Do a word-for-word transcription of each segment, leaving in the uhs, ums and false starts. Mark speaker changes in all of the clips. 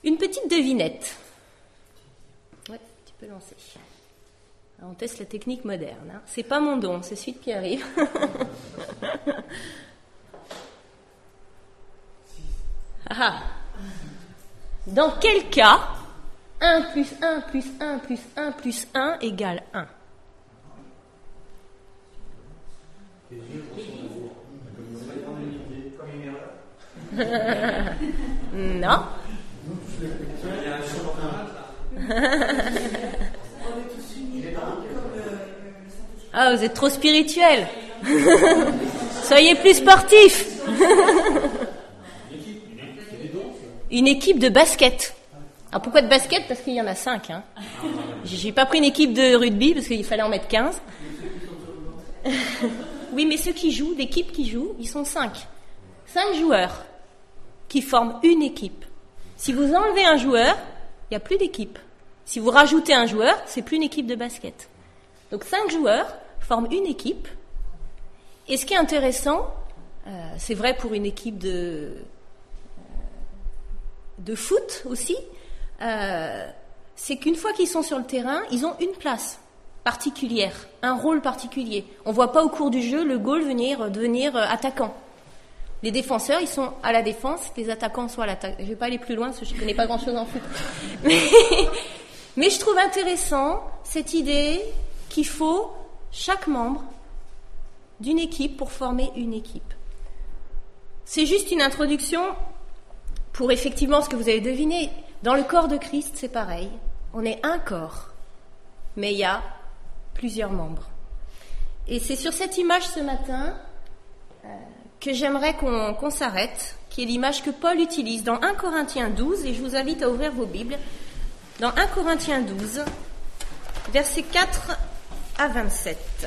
Speaker 1: Une petite devinette. Ouais, tu peux lancer. Alors, on teste la technique moderne. Hein. C'est pas mon don, c'est celui de Pierre-Yves. Ah. Dans quel cas un plus un plus un plus un plus un égale un? Non. Ah, vous êtes trop spirituel. Soyez plus sportifs. Une équipe de basket. Alors pourquoi de basket? Parce qu'il y en a cinq. Hein. J'ai pas pris une équipe de rugby parce qu'il fallait en mettre quinze. Oui, mais ceux qui jouent, l'équipe qui joue, ils sont cinq. Cinq joueurs qui forment une équipe. Si vous enlevez un joueur, il n'y a plus d'équipe. Si vous rajoutez un joueur, c'est plus une équipe de basket. Donc cinq joueurs forment une équipe. Et ce qui est intéressant, euh, c'est vrai pour une équipe de, euh, de foot aussi, euh, c'est qu'une fois qu'ils sont sur le terrain, ils ont une place particulière, un rôle particulier. On ne voit pas au cours du jeu le goal venir devenir attaquant. Les défenseurs, ils sont à la défense, les attaquants sont à l'attaque. Je ne vais pas aller plus loin parce que je ne connais pas grand-chose en foot. Mais, mais je trouve intéressant cette idée qu'il faut chaque membre d'une équipe pour former une équipe. C'est juste une introduction pour effectivement ce que vous avez deviné. Dans le corps de Christ, c'est pareil. On est un corps, mais il y a plusieurs membres. Et c'est sur cette image ce matin euh, que j'aimerais qu'on, qu'on s'arrête, qui est l'image que Paul utilise dans un Corinthiens douze, et je vous invite à ouvrir vos Bibles. Dans un Corinthiens douze, versets quatre à vingt-sept.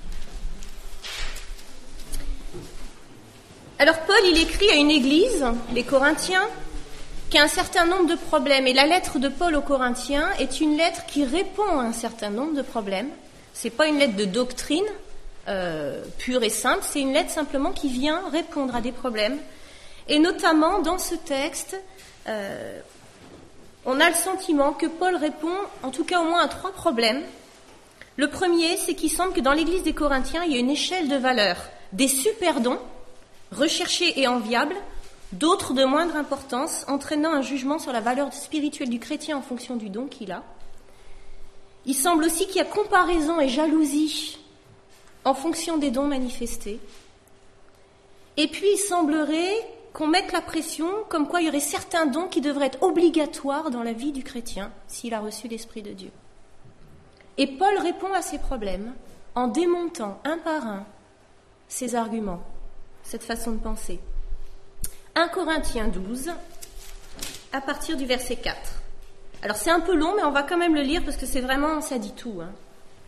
Speaker 1: Alors Paul, il écrit à une église, les Corinthiens, qui a un certain nombre de problèmes. Et la lettre de Paul aux Corinthiens est une lettre qui répond à un certain nombre de problèmes. C'est pas une lettre de doctrine euh, pure et simple, c'est une lettre simplement qui vient répondre à des problèmes. Et notamment dans ce texte, euh, on a le sentiment que Paul répond en tout cas au moins à trois problèmes. Le premier, c'est qu'il semble que dans l'église des Corinthiens, il y a une échelle de valeurs, des super dons, recherchés et enviables, d'autres de moindre importance, entraînant un jugement sur la valeur spirituelle du chrétien en fonction du don qu'il a. Il semble aussi qu'il y a comparaison et jalousie en fonction des dons manifestés. Et puis il semblerait qu'on mette la pression comme quoi il y aurait certains dons qui devraient être obligatoires dans la vie du chrétien s'il a reçu l'Esprit de Dieu. Et Paul répond à ces problèmes en démontant un par un ces arguments, cette façon de penser. un Corinthiens douze, à partir du verset quatre. Alors c'est un peu long, mais on va quand même le lire parce que c'est vraiment, ça dit tout. Hein.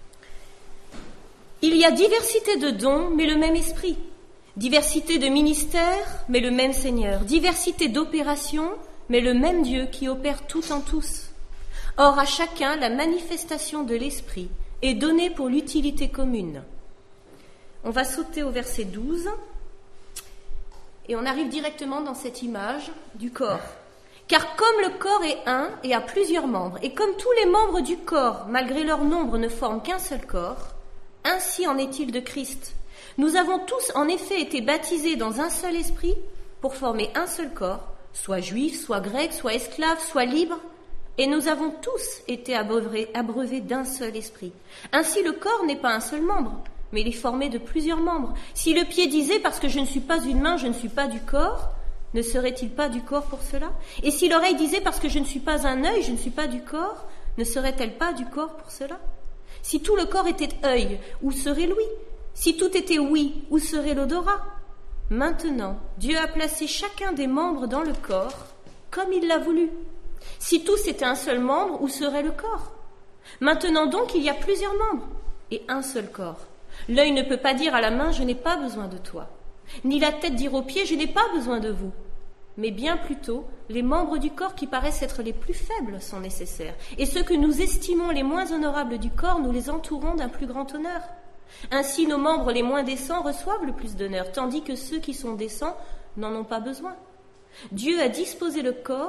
Speaker 1: Il y a diversité de dons, mais le même esprit. Diversité de ministères, mais le même Seigneur. Diversité d'opérations, mais le même Dieu qui opère tout en tous. Or, à chacun, la manifestation de l'esprit est donnée pour l'utilité commune. On va sauter au verset douze. Et on arrive directement dans cette image du corps. Car comme le corps est un et a plusieurs membres, et comme tous les membres du corps, malgré leur nombre, ne forment qu'un seul corps, ainsi en est-il de Christ. Nous avons tous en effet été baptisés dans un seul esprit pour former un seul corps, soit juifs, soit grecs, soit esclaves, soit libres, et nous avons tous été abreuvés, abreuvés d'un seul esprit. Ainsi le corps n'est pas un seul membre, mais il est formé de plusieurs membres. Si le pied disait « parce que je ne suis pas une main, je ne suis pas du corps », ne serait-il pas du corps pour cela? Et si l'oreille disait « parce que je ne suis pas un œil, je ne suis pas du corps », ne serait-elle pas du corps pour cela? Si tout le corps était œil, où serait l'ouïe? Si tout était ouïe, où serait l'odorat? Maintenant, Dieu a placé chacun des membres dans le corps comme il l'a voulu. Si tous étaient un seul membre, où serait le corps? Maintenant donc, il y a plusieurs membres et un seul corps. L'œil ne peut pas dire à la main « je n'ai pas besoin de toi », ni la tête dire aux pieds « je n'ai pas besoin de vous », mais bien plutôt les membres du corps qui paraissent être les plus faibles sont nécessaires, et ceux que nous estimons les moins honorables du corps, nous les entourons d'un plus grand honneur. Ainsi, nos membres les moins décents reçoivent le plus d'honneur, tandis que ceux qui sont décents n'en ont pas besoin. Dieu a disposé le corps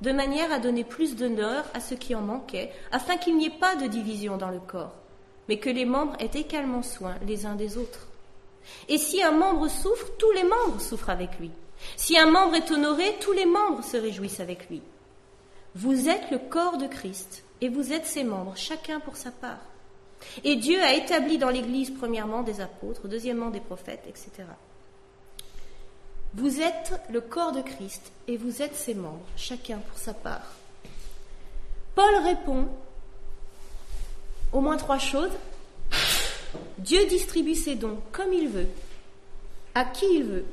Speaker 1: de manière à donner plus d'honneur à ce qui en manquait, afin qu'il n'y ait pas de division dans le corps, mais que les membres aient également soin les uns des autres. Et si un membre souffre, tous les membres souffrent avec lui. Si un membre est honoré, tous les membres se réjouissent avec lui. Vous êtes le corps de Christ, et vous êtes ses membres, chacun pour sa part. Et Dieu a établi dans l'Église, premièrement, des apôtres, deuxièmement, des prophètes, et cetera. Vous êtes le corps de Christ, et vous êtes ses membres, chacun pour sa part. Paul répond au moins trois choses. Dieu distribue ses dons comme il veut, à qui il veut.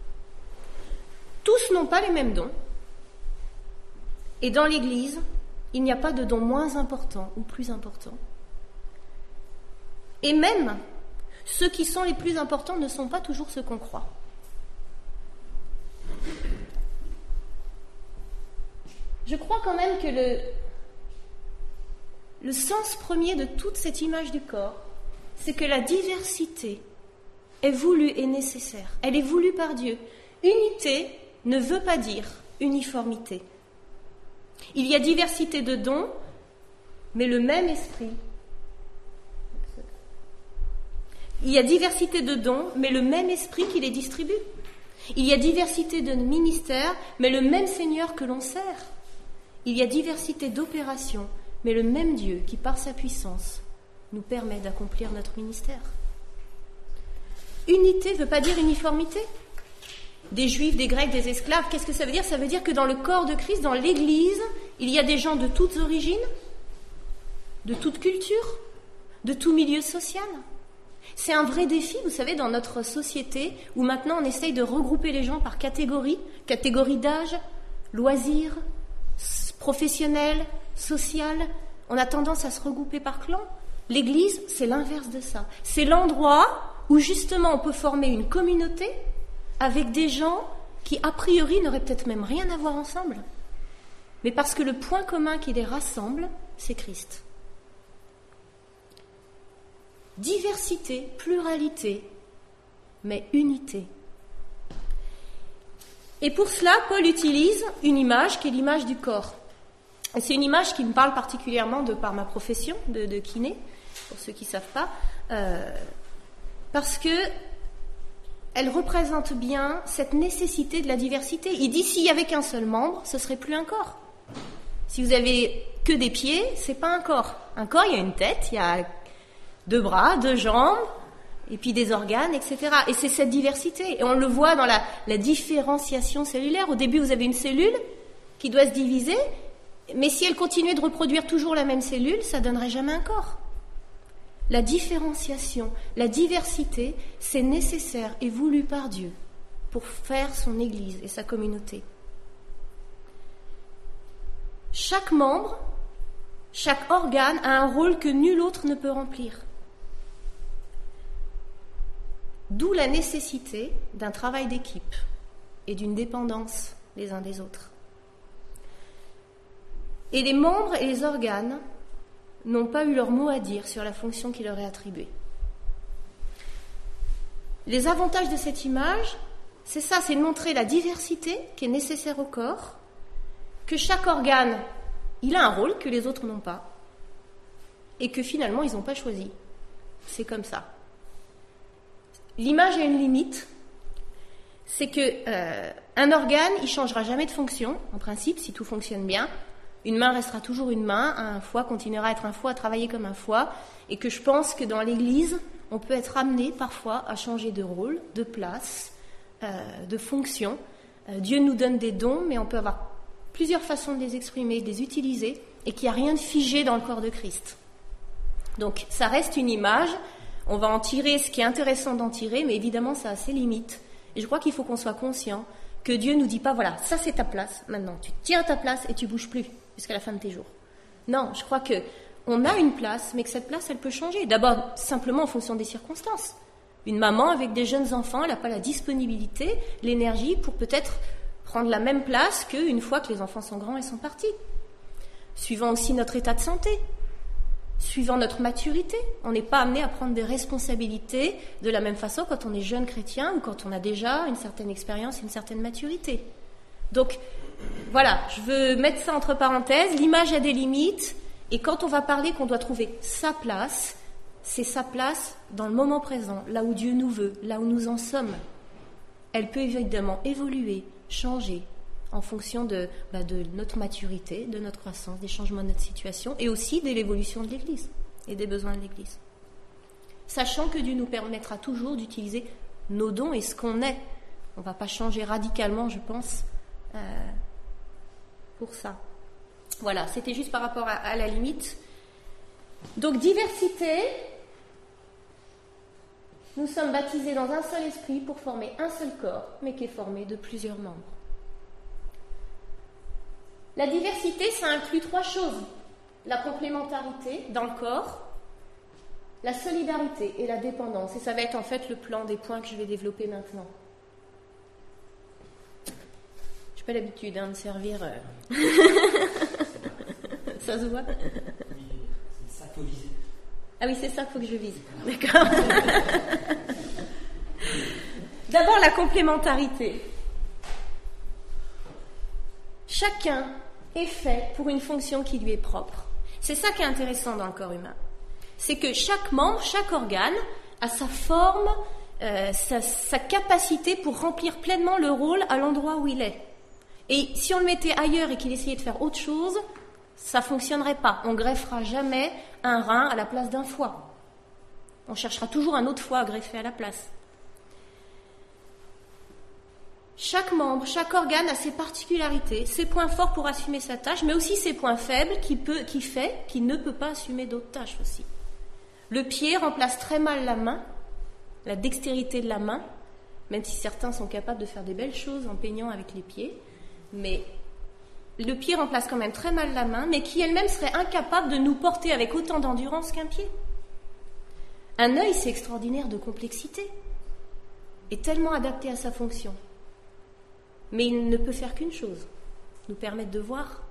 Speaker 1: Tous n'ont pas les mêmes dons. Et dans l'Église, il n'y a pas de dons moins importants ou plus importants. Et même, ceux qui sont les plus importants ne sont pas toujours ceux qu'on croit. Je crois quand même que le, le sens premier de toute cette image du corps, c'est que la diversité est voulue et nécessaire. Elle est voulue par Dieu. Unité ne veut pas dire uniformité. Il y a diversité de dons, mais le même esprit. Il y a diversité de dons, mais le même esprit qui les distribue. Il y a diversité de ministères, mais le même Seigneur que l'on sert. Il y a diversité d'opérations, mais le même Dieu qui, par sa puissance, nous permet d'accomplir notre ministère. Unité ne veut pas dire uniformité. Des Juifs, des Grecs, des esclaves, qu'est-ce que ça veut dire? Ça veut dire que dans le corps de Christ, dans l'Église, il y a des gens de toutes origines, de toute culture, de tout milieu social. C'est un vrai défi, vous savez, dans notre société, où maintenant on essaye de regrouper les gens par catégories, catégories d'âge, loisirs, professionnels, social. On a tendance à se regrouper par clan. L'Église, c'est l'inverse de ça. C'est l'endroit où justement on peut former une communauté avec des gens qui, a priori, n'auraient peut-être même rien à voir ensemble. Mais parce que le point commun qui les rassemble, c'est Christ. Diversité, pluralité, mais unité. Et pour cela, Paul utilise une image qui est l'image du corps. Et c'est une image qui me parle particulièrement de par ma profession de, de kiné, pour ceux qui ne savent pas, euh, parce que elle représente bien cette nécessité de la diversité. Il dit, s'il n'y avait qu'un seul membre, ce serait plus un corps. Si vous avez que des pieds, c'est pas un corps. Un corps, il y a une tête, il y a deux bras, deux jambes, et puis des organes, et cetera. Et c'est cette diversité. Et on le voit dans la, la différenciation cellulaire. Au début, vous avez une cellule qui doit se diviser, mais si elle continuait de reproduire toujours la même cellule, ça donnerait jamais un corps. La différenciation, la diversité, c'est nécessaire et voulu par Dieu pour faire son Église et sa communauté. Chaque membre, chaque organe a un rôle que nul autre ne peut remplir. D'où la nécessité d'un travail d'équipe et d'une dépendance les uns des autres. Et les membres et les organes n'ont pas eu leur mot à dire sur la fonction qui leur est attribuée. Les avantages de cette image, c'est ça, c'est de montrer la diversité qui est nécessaire au corps, que chaque organe, il a un rôle que les autres n'ont pas, et que finalement, ils n'ont pas choisi. C'est comme ça. L'image a une limite, c'est que euh, un organe, il ne changera jamais de fonction, en principe, si tout fonctionne bien. Une main restera toujours une main, un foie continuera à être un foie, à travailler comme un foie, et que je pense que dans l'Église, on peut être amené parfois à changer de rôle, de place, euh, de fonction. Euh, Dieu nous donne des dons, mais on peut avoir plusieurs façons de les exprimer, de les utiliser, et qu'il n'y a rien de figé dans le corps de Christ. Donc ça reste une image, on va en tirer ce qui est intéressant d'en tirer, mais évidemment ça a ses limites. Et je crois qu'il faut qu'on soit conscient que Dieu ne nous dit pas, voilà, ça c'est ta place, maintenant tu tiens ta place et tu bouges plus jusqu'à la fin de tes jours. Non, je crois qu'on a une place, mais que cette place, elle peut changer. D'abord, simplement en fonction des circonstances. Une maman avec des jeunes enfants, elle n'a pas la disponibilité, l'énergie pour peut-être prendre la même place qu'une fois que les enfants sont grands et sont partis. Suivant aussi notre état de santé, suivant notre maturité. On n'est pas amené à prendre des responsabilités de la même façon quand on est jeune chrétien ou quand on a déjà une certaine expérience, une certaine maturité. Donc, voilà, je veux mettre ça entre parenthèses. L'image a des limites. Et quand on va parler qu'on doit trouver sa place, c'est sa place dans le moment présent, là où Dieu nous veut, là où nous en sommes. Elle peut évidemment évoluer, changer, en fonction de, bah, de notre maturité, de notre croissance, des changements de notre situation, et aussi de l'évolution de l'Église et des besoins de l'Église. Sachant que Dieu nous permettra toujours d'utiliser nos dons et ce qu'on est. On ne va pas changer radicalement, je pense, euh, pour ça. Voilà, c'était juste par rapport à, à la limite. Donc, diversité, nous sommes baptisés dans un seul esprit pour former un seul corps, mais qui est formé de plusieurs membres. La diversité, ça inclut trois choses. La complémentarité dans le corps, la solidarité et la dépendance. Et ça va être en fait le plan des points que je vais développer maintenant. Je n'ai pas l'habitude hein, de servir... Euh... Ça se voit ?
Speaker 2: C'est ça qu'il faut viser.
Speaker 1: Ah oui, c'est ça qu'il faut que je vise. D'accord. D'abord, la complémentarité. Chacun est fait pour une fonction qui lui est propre. C'est ça qui est intéressant dans le corps humain. C'est que chaque membre, chaque organe a sa forme, euh, sa, sa capacité pour remplir pleinement le rôle à l'endroit où il est. Et si on le mettait ailleurs et qu'il essayait de faire autre chose, ça ne fonctionnerait pas. On ne greffera jamais un rein à la place d'un foie. On cherchera toujours un autre foie à greffer à la place. Chaque membre, chaque organe a ses particularités, ses points forts pour assumer sa tâche, mais aussi ses points faibles qui, peut, qui fait qu'il ne peut pas assumer d'autres tâches aussi. Le pied remplace très mal la main, la dextérité de la main, même si certains sont capables de faire des belles choses en peignant avec les pieds, mais le pied remplace quand même très mal la main, mais qui elle-même serait incapable de nous porter avec autant d'endurance qu'un pied. Un œil, c'est extraordinaire de complexité, et tellement adapté à sa fonction. Mais il ne peut faire qu'une chose, nous permettre de voir.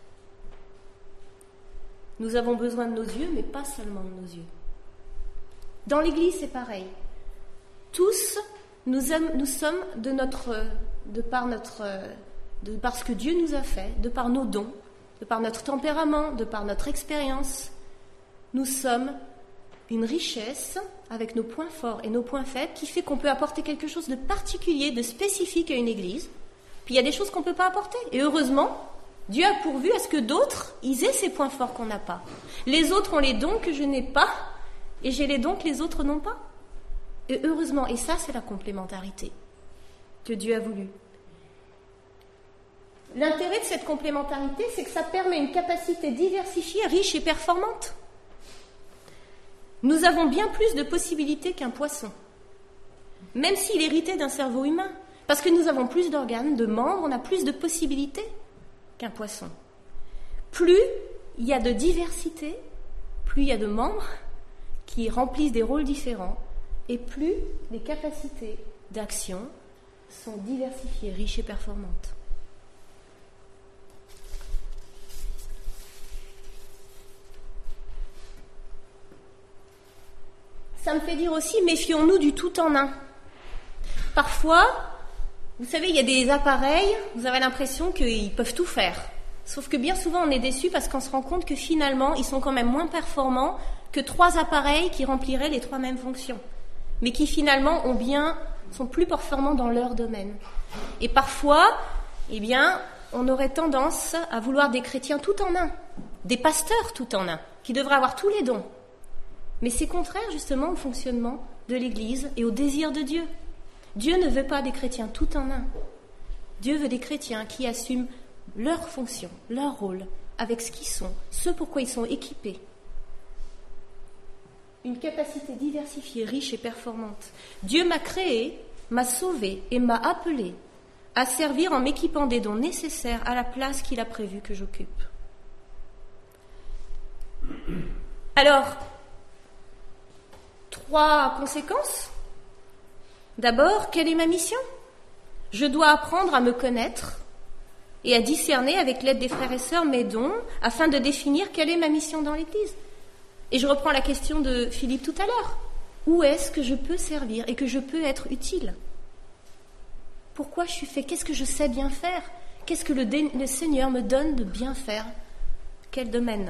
Speaker 1: Nous avons besoin de nos yeux, mais pas seulement de nos yeux. Dans l'Église, c'est pareil. Tous, nous, aime, nous sommes, de, notre, de, par notre, de par ce que Dieu nous a fait, de par nos dons, de par notre tempérament, de par notre expérience, nous sommes une richesse avec nos points forts et nos points faibles qui fait qu'on peut apporter quelque chose de particulier, de spécifique à une Église. Puis il y a des choses qu'on ne peut pas apporter. Et heureusement, Dieu a pourvu à ce que d'autres, ils aient ces points forts qu'on n'a pas. Les autres ont les dons que je n'ai pas, et j'ai les dons que les autres n'ont pas. Et heureusement, et ça c'est la complémentarité que Dieu a voulu. L'intérêt de cette complémentarité, c'est que ça permet une capacité diversifiée, riche et performante. Nous avons bien plus de possibilités qu'un poisson, même s'il héritait d'un cerveau humain. Parce que nous avons plus d'organes, de membres, on a plus de possibilités qu'un poisson. Plus il y a de diversité, plus il y a de membres qui remplissent des rôles différents, et plus les capacités d'action sont diversifiées, riches et performantes. Ça me fait dire aussi, méfions-nous du tout en un. Parfois, vous savez, il y a des appareils, vous avez l'impression qu'ils peuvent tout faire. Sauf que bien souvent, on est déçu parce qu'on se rend compte que finalement, ils sont quand même moins performants que trois appareils qui rempliraient les trois mêmes fonctions, mais qui finalement ont bien, sont plus performants dans leur domaine. Et parfois, eh bien, on aurait tendance à vouloir des chrétiens tout en un, des pasteurs tout en un, qui devraient avoir tous les dons. Mais c'est contraire justement au fonctionnement de l'Église et au désir de Dieu. Dieu ne veut pas des chrétiens tout en un. Dieu veut des chrétiens qui assument leur fonction, leur rôle, avec ce qu'ils sont, ce pourquoi ils sont équipés. Une capacité diversifiée, riche et performante. Dieu m'a créé, m'a sauvé et m'a appelé à servir en m'équipant des dons nécessaires à la place qu'il a prévu que j'occupe. Alors, trois conséquences. D'abord, quelle est ma mission ? Je dois apprendre à me connaître et à discerner avec l'aide des frères et sœurs mes dons afin de définir quelle est ma mission dans l'Église. Et je reprends la question de Philippe tout à l'heure. Où est-ce que je peux servir et que je peux être utile ? Pourquoi je suis fait ? Qu'est-ce que je sais bien faire ? Qu'est-ce que le, dé- le Seigneur me donne de bien faire? Quel domaine?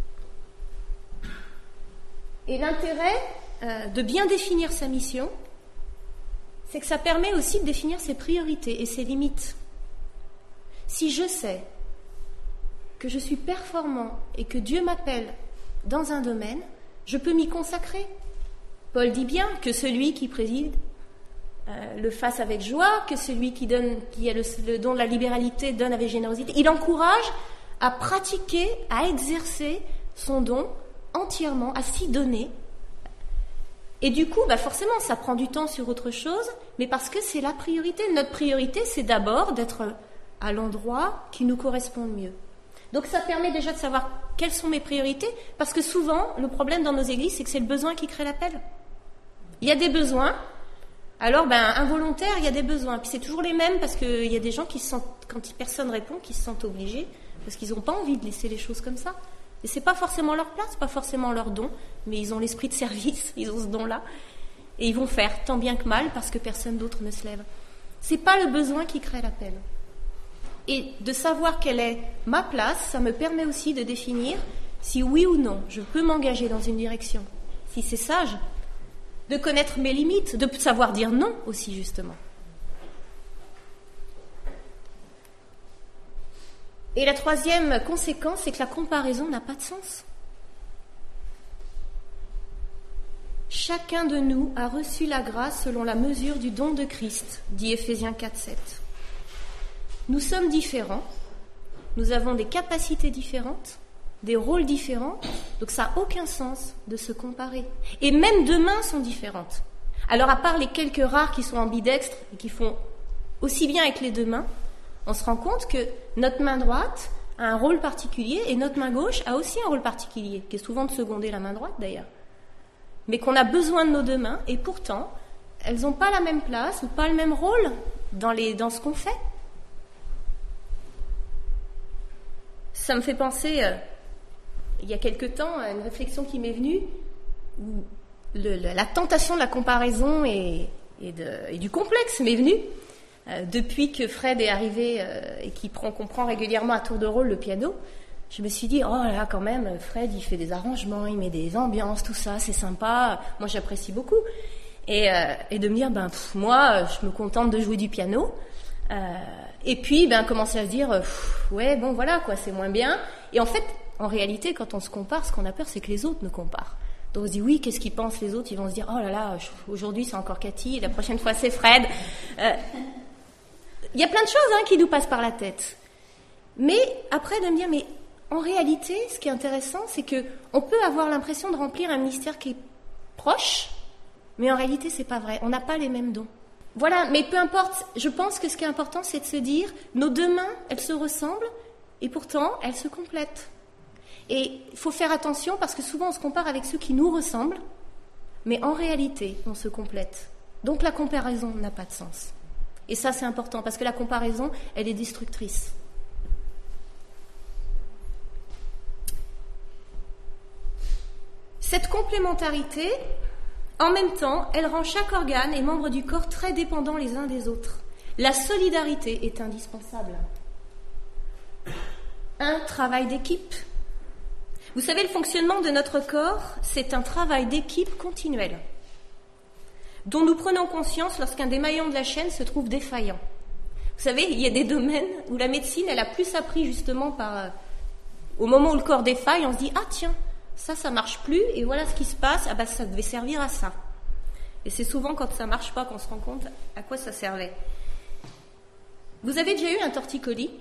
Speaker 1: Et l'intérêt euh, de bien définir sa mission, c'est que ça permet aussi de définir ses priorités et ses limites. Si je sais que je suis performant et que Dieu m'appelle dans un domaine, je peux m'y consacrer. Paul dit bien que celui qui préside euh, le fasse avec joie, que celui qui donne, qui a le, le don de la libéralité donne avec générosité. Il encourage à pratiquer, à exercer son don entièrement, à s'y donner. Et du coup, bah forcément, ça prend du temps sur autre chose, mais parce que c'est la priorité. Notre priorité, c'est d'abord d'être à l'endroit qui nous correspond le mieux. Donc ça permet déjà de savoir quelles sont mes priorités, parce que souvent, le problème dans nos églises, c'est que c'est le besoin qui crée l'appel. Il y a des besoins, alors ben involontaires, il y a des besoins. Puis c'est toujours les mêmes, parce qu'il y a des gens qui se sentent, quand personne répond, qui se sentent obligés, parce qu'ils n'ont pas envie de laisser les choses comme ça. Et c'est pas forcément leur place, pas forcément leur don, mais ils ont l'esprit de service, ils ont ce don-là, et ils vont faire tant bien que mal, parce que personne d'autre ne se lève. C'est pas le besoin qui crée l'appel. Et de savoir quelle est ma place, ça me permet aussi de définir si oui ou non je peux m'engager dans une direction, si c'est sage, de connaître mes limites, de savoir dire non aussi justement. Et la troisième conséquence, c'est que la comparaison n'a pas de sens. Chacun de nous a reçu la grâce selon la mesure du don de Christ, dit Éphésiens quatre sept. Nous sommes différents, nous avons des capacités différentes, des rôles différents, donc ça n'a aucun sens de se comparer. Et même deux mains sont différentes. Alors à part les quelques rares qui sont ambidextres et qui font aussi bien avec les deux mains, on se rend compte que notre main droite a un rôle particulier et notre main gauche a aussi un rôle particulier, qui est souvent de seconder la main droite d'ailleurs. Mais qu'on a besoin de nos deux mains et pourtant, elles n'ont pas la même place ou pas le même rôle dans, les, dans ce qu'on fait. Ça me fait penser, euh, il y a quelque temps, à une réflexion qui m'est venue, où le, le, la tentation de la comparaison et, et, de, et du complexe m'est venue. Euh, depuis que Fred est arrivé euh, et qu'il prend, qu'on prend régulièrement à tour de rôle le piano, je me suis dit, oh là quand même, Fred il fait des arrangements, il met des ambiances, tout ça, c'est sympa, moi j'apprécie beaucoup. Et, euh, et de me dire, ben pff, moi je me contente de jouer du piano. Euh, et puis ben commencer à se dire, pff, ouais bon voilà quoi, c'est moins bien. Et en fait, en réalité, quand on se compare, ce qu'on a peur, c'est que les autres nous comparent. Donc on se dit, oui, qu'est-ce qu'ils pensent les autres? Ils vont se dire, oh là là, aujourd'hui c'est encore Cathy, et la prochaine fois c'est Fred. Euh, Il y a plein de choses hein, qui nous passent par la tête. Mais après, de me dire, mais en réalité, ce qui est intéressant, c'est que on peut avoir l'impression de remplir un ministère qui est proche, mais en réalité, c'est pas vrai. On n'a pas les mêmes dons. Voilà, mais peu importe. Je pense que ce qui est important, c'est de se dire, nos deux mains, elles se ressemblent, et pourtant, elles se complètent. Et il faut faire attention, parce que souvent, on se compare avec ceux qui nous ressemblent, mais en réalité, on se complète. Donc la comparaison n'a pas de sens. Et ça, c'est important, parce que la comparaison, elle est destructrice. Cette complémentarité, en même temps, elle rend chaque organe et membre du corps très dépendants les uns des autres. La solidarité est indispensable. Un travail d'équipe. Vous savez, le fonctionnement de notre corps, c'est un travail d'équipe continuel, dont nous prenons conscience lorsqu'un des maillons de la chaîne se trouve défaillant. Vous savez, il y a des domaines où la médecine, elle a plus appris justement par... Euh, au moment où le corps défaille, on se dit « Ah tiens, ça, ça marche plus, et voilà ce qui se passe, ah ben ça devait servir à ça. » Et c'est souvent quand ça marche pas qu'on se rend compte à quoi ça servait. Vous avez déjà eu un torticolis?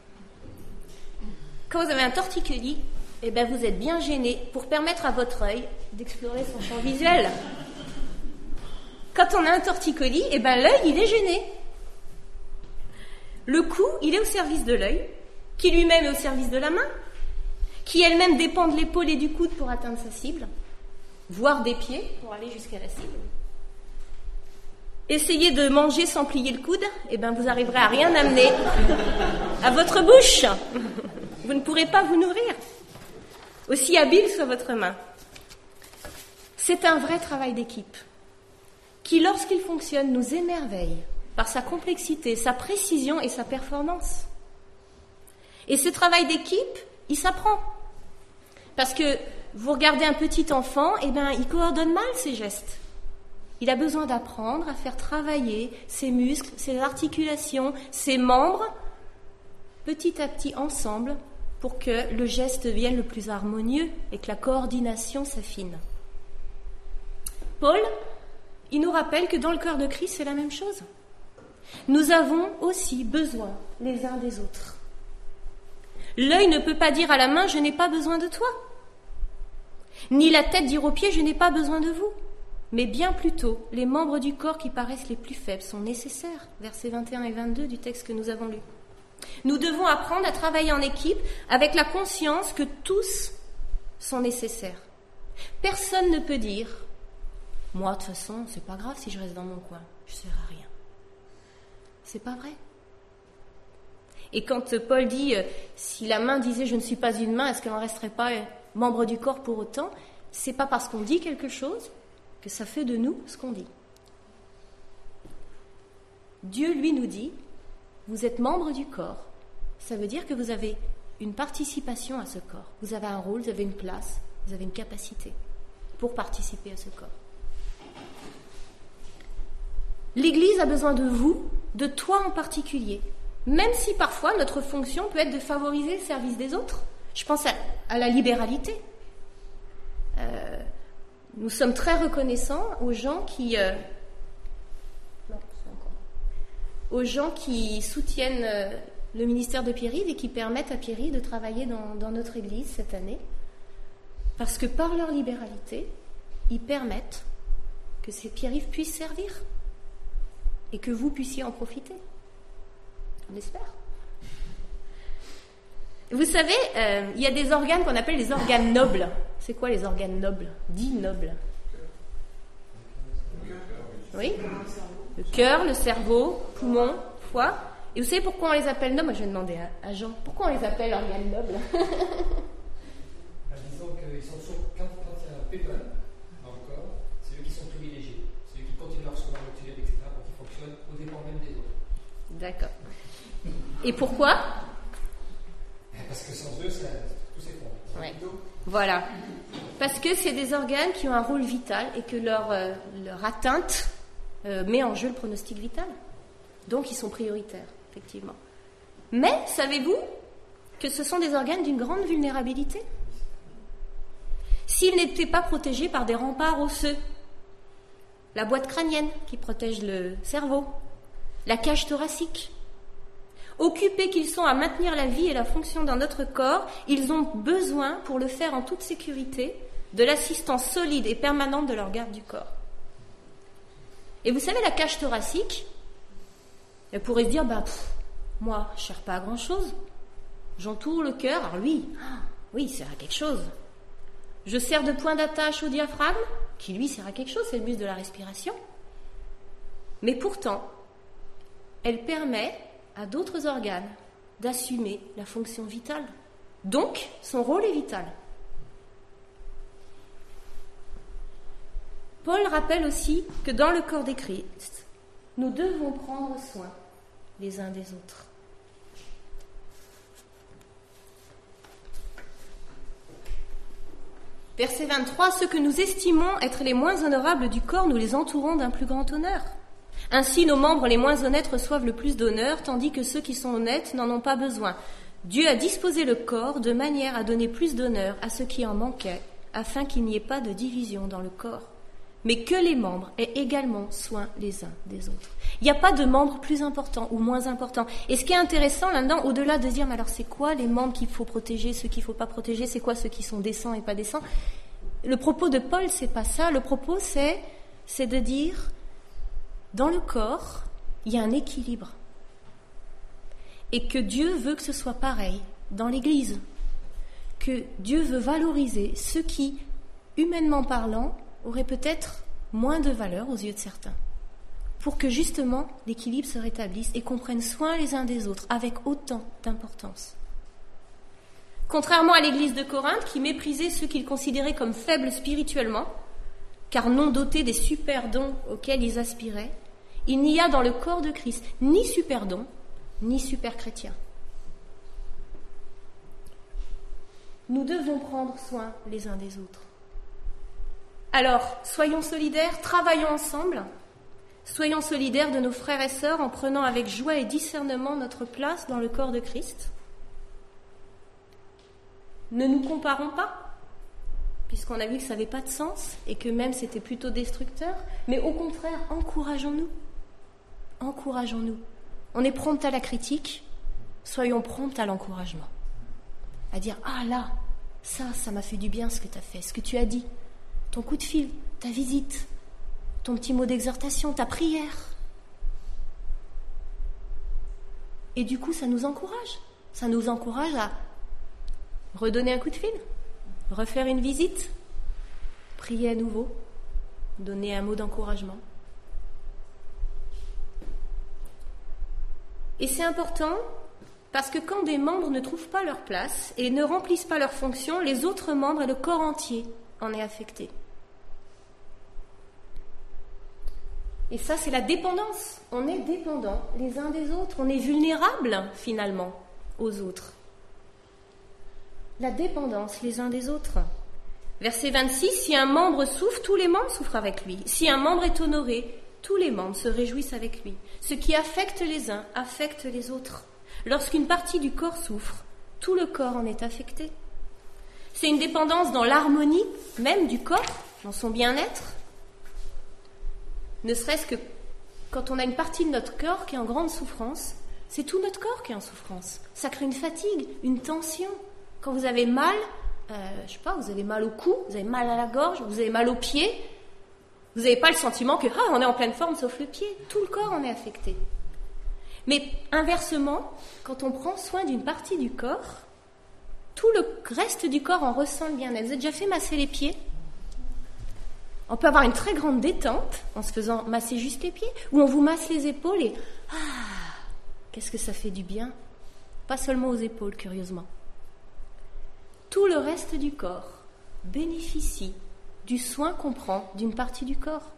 Speaker 1: Quand vous avez un torticolis, eh ben vous êtes bien gêné pour permettre à votre œil d'explorer son champ visuel. Quand on a un torticolis, eh ben l'œil, il est gêné. Le cou, il est au service de l'œil, qui lui-même est au service de la main, qui elle-même dépend de l'épaule et du coude pour atteindre sa cible, voire des pieds pour aller jusqu'à la cible. Essayez de manger sans plier le coude, eh ben vous arriverez à rien amener à votre bouche. Vous ne pourrez pas vous nourrir, aussi habile soit votre main. C'est un vrai travail d'équipe, qui, lorsqu'il fonctionne, nous émerveille par sa complexité, sa précision et sa performance. Et ce travail d'équipe, il s'apprend. Parce que vous regardez un petit enfant, eh ben, il coordonne mal ses gestes. Il a besoin d'apprendre à faire travailler ses muscles, ses articulations, ses membres, petit à petit ensemble, pour que le geste devienne le plus harmonieux et que la coordination s'affine. Paul, il nous rappelle que dans le corps de Christ, c'est la même chose. Nous avons aussi besoin les uns des autres. L'œil ne peut pas dire à la main « je n'ai pas besoin de toi », ni la tête dire aux pieds « je n'ai pas besoin de vous », mais bien plutôt les membres du corps qui paraissent les plus faibles sont nécessaires, versets vingt et un et vingt-deux du texte que nous avons lu. Nous devons apprendre à travailler en équipe avec la conscience que tous sont nécessaires. Personne ne peut dire « moi, de toute façon, c'est pas grave si je reste dans mon coin, je ne sers à rien ». C'est pas vrai. Et quand Paul dit euh, si la main disait je ne suis pas une main, est-ce qu'elle n'en resterait pas euh, membre du corps pour autant? C'est pas parce qu'on dit quelque chose que ça fait de nous ce qu'on dit. Dieu, lui, nous dit vous êtes membre du corps. Ça veut dire que vous avez une participation à ce corps. Vous avez un rôle, vous avez une place, vous avez une capacité pour participer à ce corps. L'Église a besoin de vous, de toi en particulier, même si parfois notre fonction peut être de favoriser le service des autres. Je pense à, à la libéralité. Euh, nous sommes très reconnaissants aux gens qui, euh, non, aux gens qui soutiennent euh, le ministère de Pierre-Yves et qui permettent à Pierre-Yves de travailler dans, dans notre Église cette année, parce que par leur libéralité, ils permettent que ces Pierre-Yves puissent servir. Et que vous puissiez en profiter. On espère. Vous savez, euh, il y a des organes qu'on appelle les organes nobles. C'est quoi les organes nobles? Dits nobles. Oui. Le cœur, le cerveau, poumon, foie. Et vous savez pourquoi on les appelle nobles? Moi, je vais demander à, à Jean. Pourquoi on les appelle organes nobles?
Speaker 2: bah, Disons qu'ils sont sur, quand, quand il y a un pépin dans le corps, c'est eux qui sont privilégiés. C'est eux qui continuent leur recevoir mutuelle, et cetera, pour qu'ils fonctionnent au dépend même des autres.
Speaker 1: D'accord. Et pourquoi?
Speaker 2: Parce que sans eux, ça, tout s'effondre.
Speaker 1: Ouais. Voilà. Parce que c'est des organes qui ont un rôle vital et que leur, euh, leur atteinte euh, met en jeu le pronostic vital. Donc, ils sont prioritaires, effectivement. Mais, savez-vous que ce sont des organes d'une grande vulnérabilité? S'ils n'étaient pas protégés par des remparts osseux, la boîte crânienne qui protège le cerveau, la cage thoracique. Occupés qu'ils sont à maintenir la vie et la fonction dans notre corps, ils ont besoin, pour le faire en toute sécurité, de l'assistance solide et permanente de leur garde du corps. Et vous savez, la cage thoracique, elle pourrait se dire, bah, pff, moi, je ne sers pas à grand-chose. J'entoure le cœur, alors lui, ah, oui, il sert à quelque chose. Je sers de point d'attache au diaphragme, qui lui sert à quelque chose, c'est le muscle de la respiration. Mais pourtant, elle permet à d'autres organes d'assumer la fonction vitale. Donc, son rôle est vital. Paul rappelle aussi que dans le corps de Christ, nous devons prendre soin les uns des autres. Verset vingt-trois, ceux que nous estimons être les moins honorables du corps, nous les entourons d'un plus grand honneur. Ainsi, nos membres les moins honnêtes reçoivent le plus d'honneur, tandis que ceux qui sont honnêtes n'en ont pas besoin. Dieu a disposé le corps de manière à donner plus d'honneur à ceux qui en manquaient, afin qu'il n'y ait pas de division dans le corps, mais que les membres aient également soin les uns des autres. Il n'y a pas de membres plus importants ou moins importants. Et ce qui est intéressant là-dedans, au-delà de dire, mais alors c'est quoi les membres qu'il faut protéger, ceux qu'il ne faut pas protéger, c'est quoi ceux qui sont décents et pas décents? Le propos de Paul, c'est pas ça. Le propos, c'est, c'est de dire, dans le corps, il y a un équilibre. Et que Dieu veut que ce soit pareil dans l'Église. Que Dieu veut valoriser ceux qui, humainement parlant, auraient peut-être moins de valeur aux yeux de certains. Pour que justement l'équilibre se rétablisse et qu'on prenne soin les uns des autres avec autant d'importance. Contrairement à l'Église de Corinthe qui méprisait ceux qu'ils considéraient comme faibles spirituellement, car non dotés des super dons auxquels ils aspiraient, il n'y a dans le corps de Christ ni super dons, ni super chrétiens. nous devons prendre soin les uns des autres. Alors, soyons solidaires, travaillons ensemble, soyons solidaires de nos frères et sœurs en prenant avec joie et discernement notre place dans le corps de Christ. Ne nous comparons pas, puisqu'on a vu que ça n'avait pas de sens et que même c'était plutôt destructeur, mais au contraire, encourageons-nous. Encourageons-nous. On est prompte à la critique, soyons promptes à l'encouragement. À dire, ah là, ça, ça m'a fait du bien ce que tu as fait, ce que tu as dit, ton coup de fil, ta visite, ton petit mot d'exhortation, ta prière. Et du coup, ça nous encourage. Ça nous encourage à redonner un coup de fil, refaire une visite, prier à nouveau, donner un mot d'encouragement. Et c'est important parce que quand des membres ne trouvent pas leur place et ne remplissent pas leur fonction, les autres membres et le corps entier en est affecté. Et ça, c'est la dépendance. On est dépendants les uns des autres. On est vulnérables, finalement, aux autres. La dépendance les uns des autres. Verset vingt-six, si un membre souffre, tous les membres souffrent avec lui. Si un membre est honoré, tous les membres se réjouissent avec lui. Ce qui affecte les uns affecte les autres. Lorsqu'une partie du corps souffre, tout le corps en est affecté. C'est une dépendance dans l'harmonie même du corps, dans son bien-être. Ne serait-ce que quand on a une partie de notre corps qui est en grande souffrance, c'est tout notre corps qui est en souffrance. Ça crée une fatigue, une tension. Quand vous avez mal, euh, je sais pas, vous avez mal au cou, vous avez mal à la gorge, vous avez mal aux pieds, vous n'avez pas le sentiment que ah, on est en pleine forme sauf le pied. Tout le corps en est affecté. Mais inversement, quand on prend soin d'une partie du corps, tout le reste du corps en ressent le bien-être. Vous avez déjà fait masser les pieds ? On peut avoir une très grande détente en se faisant masser juste les pieds, ou on vous masse les épaules et ah, qu'est-ce que ça fait du bien. Pas seulement aux épaules, curieusement. Tout le reste du corps bénéficie du soin qu'on prend d'une partie du corps.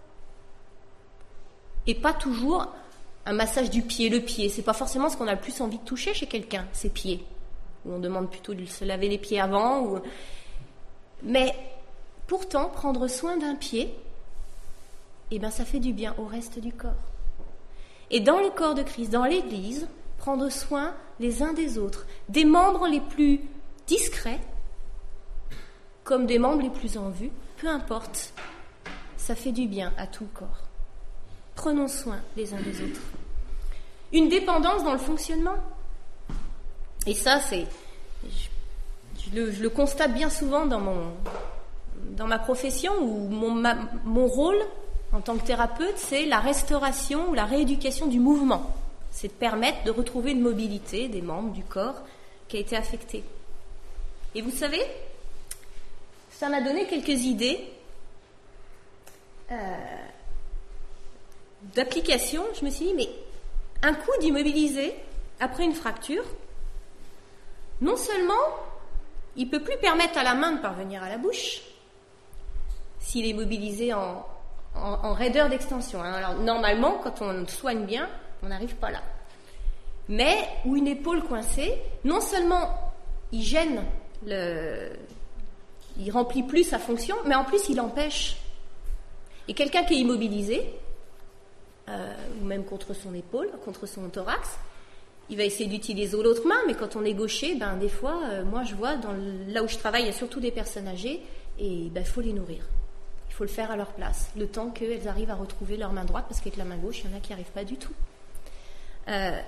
Speaker 1: Et pas toujours un massage du pied. Le pied, c'est pas forcément ce qu'on a le plus envie de toucher chez quelqu'un, ses pieds. Ou on demande plutôt de se laver les pieds avant. Ou... Mais pourtant, prendre soin d'un pied, eh ben, ça fait du bien au reste du corps. Et dans le corps de Christ, dans l'Église, prendre soin les uns des autres, des membres les plus discrets, comme des membres les plus en vue, peu importe, ça fait du bien à tout le corps. Prenons soin les uns des autres. Une dépendance dans le fonctionnement. Et ça, c'est, je, je, le, je le constate bien souvent dans mon, dans ma profession, où mon, ma, mon rôle en tant que thérapeute, c'est la restauration ou la rééducation du mouvement. C'est de permettre de retrouver une mobilité des membres du corps qui a été affectée. Et vous savez, ça m'a donné quelques idées euh, d'application. Je me suis dit, mais un coup d'immobiliser après une fracture, non seulement il ne peut plus permettre à la main de parvenir à la bouche, s'il est mobilisé en, en, en raideur d'extension. Hein. Alors normalement, quand on soigne bien, on n'arrive pas là. Mais, ou une épaule coincée, non seulement il gêne, le, il remplit plus sa fonction, mais en plus il empêche. Et quelqu'un qui est immobilisé, euh, ou même contre son épaule, contre son thorax, il va essayer d'utiliser l'autre main, mais quand on est gaucher, ben, des fois, euh, moi je vois, dans le, là où je travaille, il y a surtout des personnes âgées, et ben, il faut les nourrir. Il faut le faire à leur place, le temps qu'elles arrivent à retrouver leur main droite, parce qu'avec la main gauche, il y en a qui n'y arrivent pas du tout. Euh,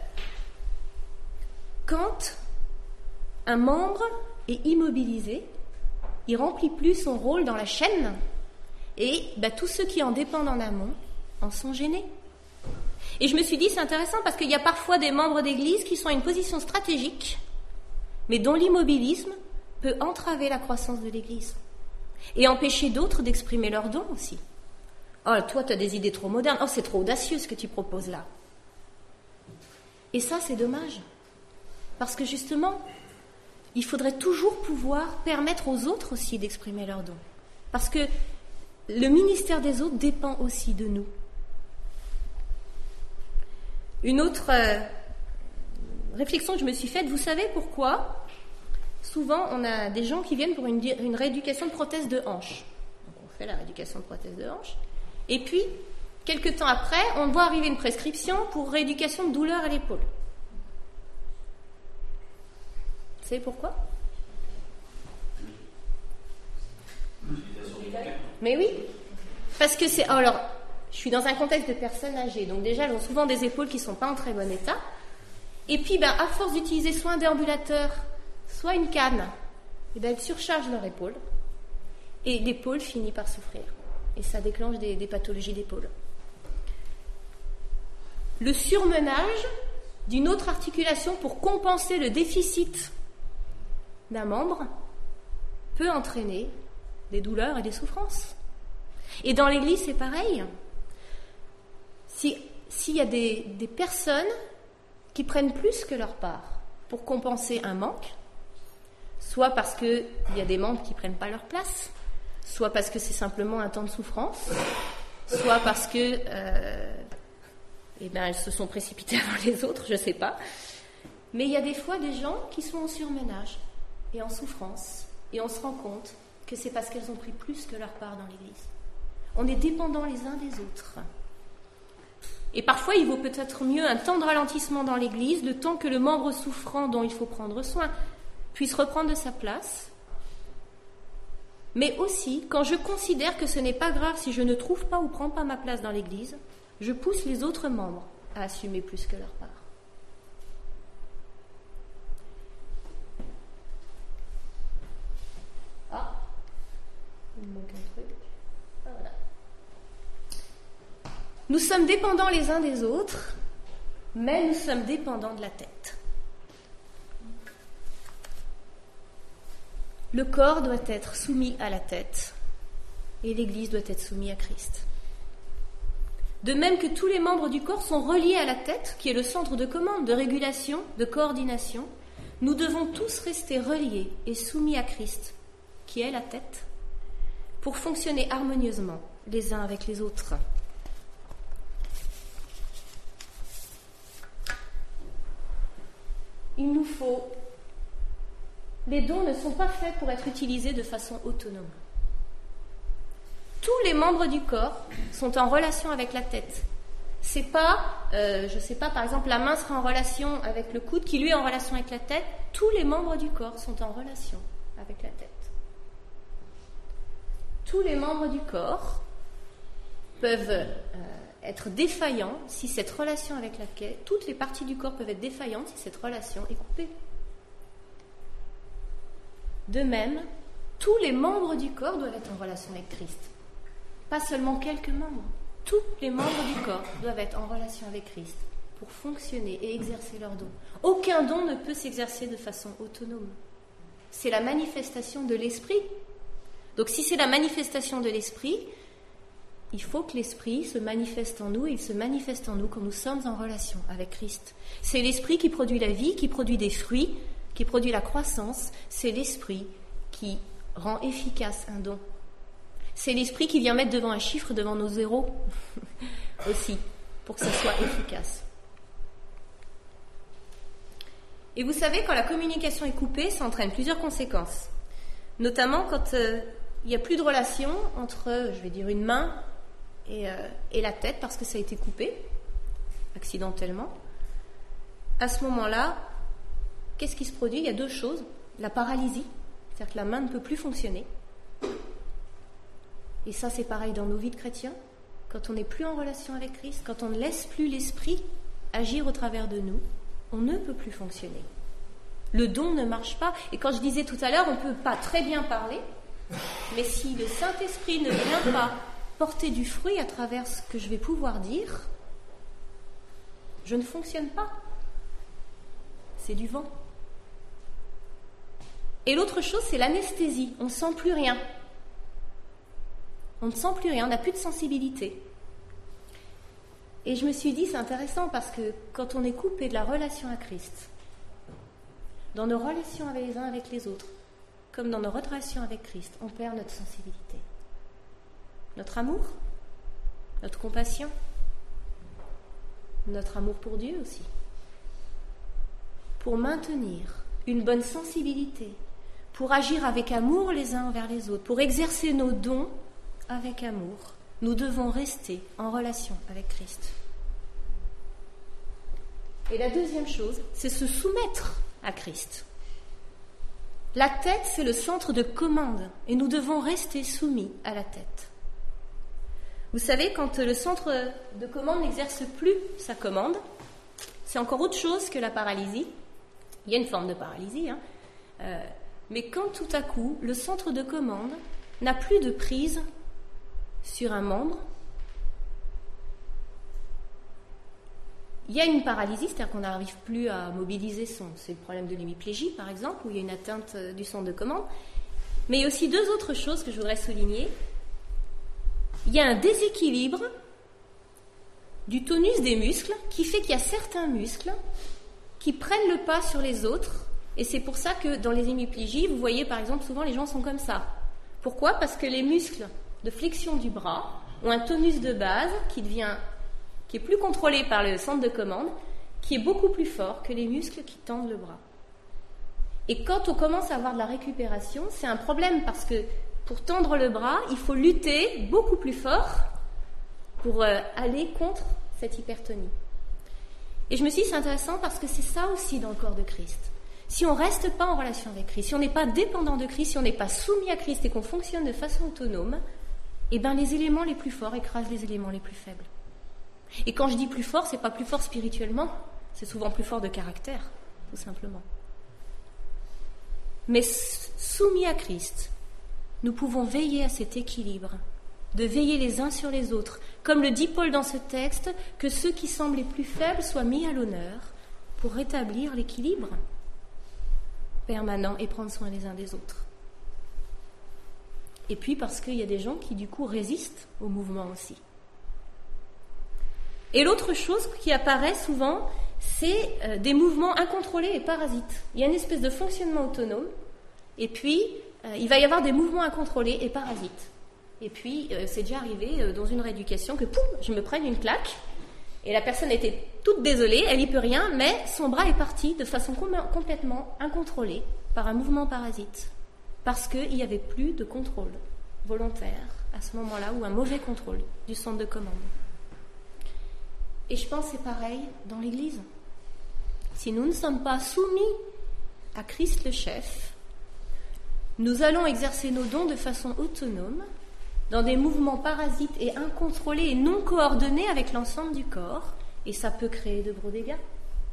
Speaker 1: quand un membre est immobilisé, il remplit plus son rôle dans la chaîne, et ben, tous ceux qui en dépendent en amont en sont gênés. Et je me suis dit, c'est intéressant parce qu'il y a parfois des membres d'église qui sont à une position stratégique, mais dont l'immobilisme peut entraver la croissance de l'église et empêcher d'autres d'exprimer leurs dons aussi. Oh, toi, tu as des idées trop modernes. Oh, c'est trop audacieux ce que tu proposes là. Et ça, c'est dommage. Parce que justement, il faudrait toujours pouvoir permettre aux autres aussi d'exprimer leurs dons. Parce que le ministère des autres dépend aussi de nous. Une autre euh, réflexion que je me suis faite, vous savez pourquoi souvent on a des gens qui viennent pour une, une rééducation de prothèse de hanche. Donc on fait la rééducation de prothèse de hanche. Et puis, quelques temps après, on voit arriver une prescription pour rééducation de douleur à l'épaule. Vous savez pourquoi ? Mais oui, parce que c'est... Alors, je suis dans un contexte de personnes âgées, donc déjà, elles ont souvent des épaules qui ne sont pas en très bon état. Et puis, ben, à force d'utiliser soit un déambulateur, soit une canne, et ben, elles surchargent leur épaule, et l'épaule finit par souffrir. Et ça déclenche des, des pathologies d'épaule. Le surmenage d'une autre articulation pour compenser le déficit d'un membre peut entraîner des douleurs et des souffrances. Et dans l'Église, c'est pareil. Si, s'il y a des, des personnes qui prennent plus que leur part pour compenser un manque, soit parce qu'il y a des membres qui ne prennent pas leur place, soit parce que c'est simplement un temps de souffrance, soit parce que euh, eh ben, elles se sont précipitées avant les autres, je ne sais pas. Mais il y a des fois des gens qui sont en surmenage et en souffrance, et on se rend compte que c'est parce qu'elles ont pris plus que leur part dans l'Église. On est dépendants les uns des autres. Et parfois, il vaut peut-être mieux un temps de ralentissement dans l'Église, le temps que le membre souffrant dont il faut prendre soin puisse reprendre de sa place. Mais aussi, quand je considère que ce n'est pas grave si je ne trouve pas ou prends pas ma place dans l'Église, je pousse les autres membres à assumer plus que leur part. Ah, il me manque un truc. Ah, voilà. Nous sommes dépendants les uns des autres, mais nous sommes dépendants de la tête. Le corps doit être soumis à la tête et l'Église doit être soumise à Christ. De même que tous les membres du corps sont reliés à la tête, qui est le centre de commande, de régulation, de coordination, nous devons tous rester reliés et soumis à Christ, qui est la tête, pour fonctionner harmonieusement les uns avec les autres. Il nous faut... Les dons ne sont pas faits pour être utilisés de façon autonome. Tous les membres du corps sont en relation avec la tête. C'est pas, euh, je sais pas, par exemple, la main sera en relation avec le coude, qui lui est en relation avec la tête. Tous les membres du corps sont en relation avec la tête. Tous les membres du corps peuvent euh, être défaillants si cette relation avec la tête, toutes les parties du corps peuvent être défaillantes si cette relation est coupée. De même, tous les membres du corps doivent être en relation avec Christ. Pas seulement quelques membres. Tous les membres du corps doivent être en relation avec Christ pour fonctionner et exercer leurs dons. Aucun don ne peut s'exercer de façon autonome. C'est la manifestation de l'esprit. Donc si c'est la manifestation de l'esprit, il faut que l'esprit se manifeste en nous, et il se manifeste en nous quand nous sommes en relation avec Christ. C'est l'esprit qui produit la vie, qui produit des fruits, qui produit la croissance. C'est l'esprit qui rend efficace un don. C'est l'esprit qui vient mettre devant un chiffre, devant nos zéros aussi, pour que ça soit efficace. Et vous savez, quand la communication est coupée, ça entraîne plusieurs conséquences. Notamment quand euh, il n'y a plus de relation entre, je vais dire, une main et, euh, et la tête, parce que ça a été coupé, accidentellement. À ce moment-là, qu'est-ce qui se produit ? Il y a deux choses. La paralysie, c'est-à-dire que la main ne peut plus fonctionner. Et ça, c'est pareil dans nos vies de chrétiens. Quand on n'est plus en relation avec Christ, quand on ne laisse plus l'esprit agir au travers de nous, on ne peut plus fonctionner. Le don ne marche pas. Et quand je disais tout à l'heure, on ne peut pas très bien parler, mais si le Saint-Esprit ne vient pas porter du fruit à travers ce que je vais pouvoir dire, je ne fonctionne pas. C'est du vent. Et l'autre chose, c'est l'anesthésie. On ne sent plus rien. On ne sent plus rien, on n'a plus de sensibilité. Et je me suis dit, c'est intéressant parce que quand on est coupé de la relation à Christ, dans nos relations avec les uns avec les autres, comme dans nos relations avec Christ, on perd notre sensibilité. Notre amour, notre compassion, notre amour pour Dieu aussi. Pour maintenir une bonne sensibilité pour agir avec amour les uns envers les autres, pour exercer nos dons avec amour, nous devons rester en relation avec Christ. Et la deuxième chose, c'est se soumettre à Christ. La tête, c'est le centre de commande, et nous devons rester soumis à la tête. Vous savez, quand le centre de commande n'exerce plus sa commande, c'est encore autre chose que la paralysie. Il y a une forme de paralysie, hein. Euh, mais quand tout à coup, le centre de commande n'a plus de prise sur un membre, il y a une paralysie, c'est-à-dire qu'on n'arrive plus à mobiliser son... C'est le problème de l'hémiplégie, par exemple, où il y a une atteinte du centre de commande. Mais il y a aussi deux autres choses que je voudrais souligner. Il y a un déséquilibre du tonus des muscles qui fait qu'il y a certains muscles qui prennent le pas sur les autres. Et c'est pour ça que dans les hémiplégies, vous voyez, par exemple, souvent les gens sont comme ça. Pourquoi ? Parce que les muscles de flexion du bras ont un tonus de base qui devient... qui est plus contrôlé par le centre de commande, qui est beaucoup plus fort que les muscles qui tendent le bras. Et quand on commence à avoir de la récupération, c'est un problème parce que pour tendre le bras, il faut lutter beaucoup plus fort pour euh, aller contre cette hypertonie. Et je me suis dit, c'est intéressant parce que c'est ça aussi dans le corps de Christ. Si on ne reste pas en relation avec Christ, si on n'est pas dépendant de Christ, si on n'est pas soumis à Christ et qu'on fonctionne de façon autonome, eh ben les éléments les plus forts écrasent les éléments les plus faibles. Et quand je dis plus fort, c'est pas plus fort spirituellement, c'est souvent plus fort de caractère, tout simplement. Mais soumis à Christ, nous pouvons veiller à cet équilibre, de veiller les uns sur les autres, comme le dit Paul dans ce texte, que ceux qui semblent les plus faibles soient mis à l'honneur pour rétablir l'équilibre permanent et prendre soin les uns des autres. Et puis parce qu'il y a des gens qui du coup résistent au mouvement aussi. Et l'autre chose qui apparaît souvent, c'est euh, des mouvements incontrôlés et parasites. Il y a une espèce de fonctionnement autonome, et puis euh, il va y avoir des mouvements incontrôlés et parasites. Et puis, euh, c'est déjà arrivé euh, dans une rééducation que, poum, je me prenne une claque, et la personne était toute désolée, elle n'y peut rien, mais son bras est parti de façon com- complètement incontrôlée par un mouvement parasite, parce qu'il n'y avait plus de contrôle volontaire à ce moment-là, ou un mauvais contrôle du centre de commande. Et je pense que c'est pareil dans l'Église. Si nous ne sommes pas soumis à Christ le chef, nous allons exercer nos dons de façon autonome, dans des mouvements parasites et incontrôlés et non coordonnés avec l'ensemble du corps, et ça peut créer de gros dégâts.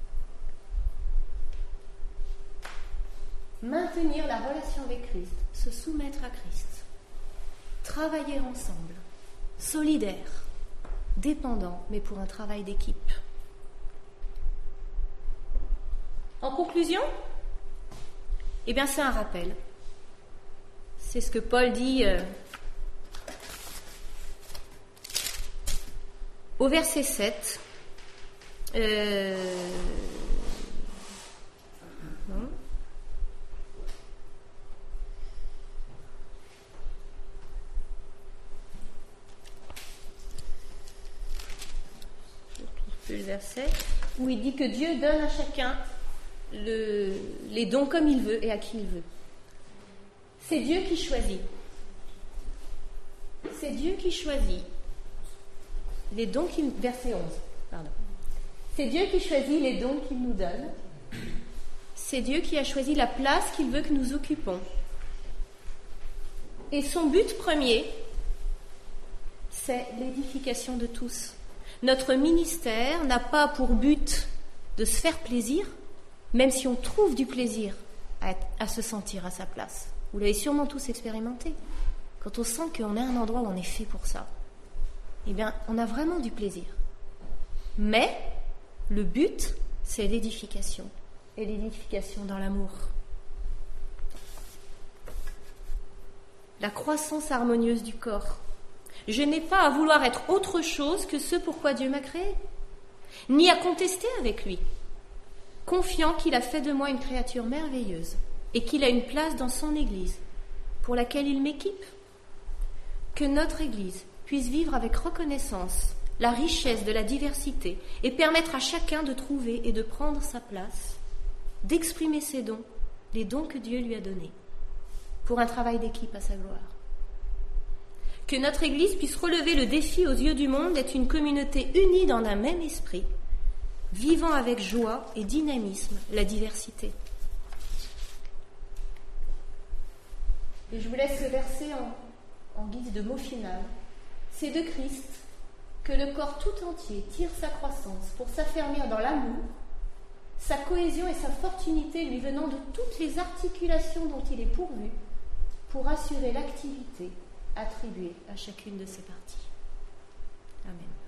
Speaker 1: Maintenir la relation avec Christ, se soumettre à Christ, travailler ensemble, solidaires, dépendants, mais pour un travail d'équipe. En conclusion, eh bien c'est un rappel. C'est ce que Paul dit euh, au verset sept. Euh, non. Je trouve plus le verset où il dit que Dieu donne à chacun le, les dons comme il veut et à qui il veut. C'est Dieu qui choisit. C'est Dieu qui choisit les dons qu'il... Verset onze, pardon. C'est Dieu qui choisit les dons qu'il nous donne. C'est Dieu qui a choisi la place qu'il veut que nous occupons. Et son but premier, c'est l'édification de tous. Notre ministère n'a pas pour but de se faire plaisir, même si on trouve du plaisir à, à se sentir à sa place. Vous l'avez sûrement tous expérimenté. Quand on sent qu'on est à un endroit où on est fait pour ça, eh bien, on a vraiment du plaisir. Mais le but, c'est l'édification. Et l'édification dans l'amour. La croissance harmonieuse du corps. Je n'ai pas à vouloir être autre chose que ce pourquoi Dieu m'a créé, ni à contester avec lui, confiant qu'il a fait de moi une créature merveilleuse et qu'il a une place dans son Église pour laquelle il m'équipe. Que notre Église puisse vivre avec reconnaissance la richesse de la diversité et permettre à chacun de trouver et de prendre sa place, d'exprimer ses dons, les dons que Dieu lui a donnés. pour un travail d'équipe à sa gloire. Que notre Église puisse relever le défi aux yeux du monde d'être une communauté unie dans un même esprit, vivant avec joie et dynamisme la diversité. Et je vous laisse ce verset en, en guise de mot final. C'est de Christ que le corps tout entier tire sa croissance pour s'affermir dans l'amour, sa cohésion et sa forte unité lui venant de toutes les articulations dont il est pourvu pour assurer l'activité attribuée à chacune de ses parties. Amen.